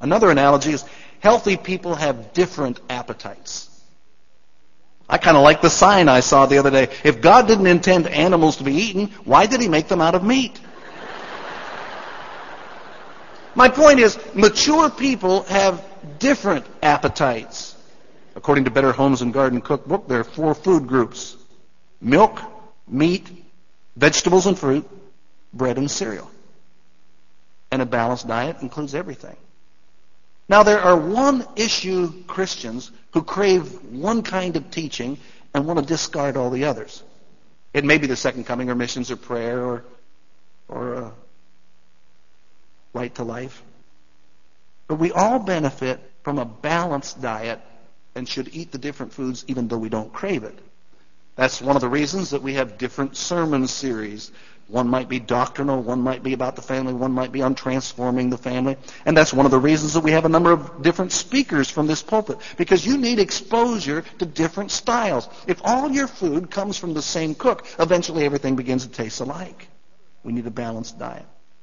Another analogy is healthy people have different appetites. I kind of like the sign I saw the other day. If God didn't intend animals to be eaten, why did he make them out of meat? My point is, mature people have different appetites. According to Better Homes and Garden Cookbook, there are 4 food groups: milk, meat, vegetables and fruit, bread and cereal. And a balanced diet includes everything. Now, there are one-issue Christians who crave one kind of teaching and want to discard all the others. It may be the second coming or missions or prayer or right to life. But we all benefit from a balanced diet and should eat the different foods even though we don't crave it. That's one of the reasons that we have different sermon series. One might be doctrinal, one might be about the family, one might be on transforming the family. And that's one of the reasons that we have a number of different speakers from this pulpit, because you need exposure to different styles. If all your food comes from the same cook, eventually everything begins to taste alike. We need a balanced diet.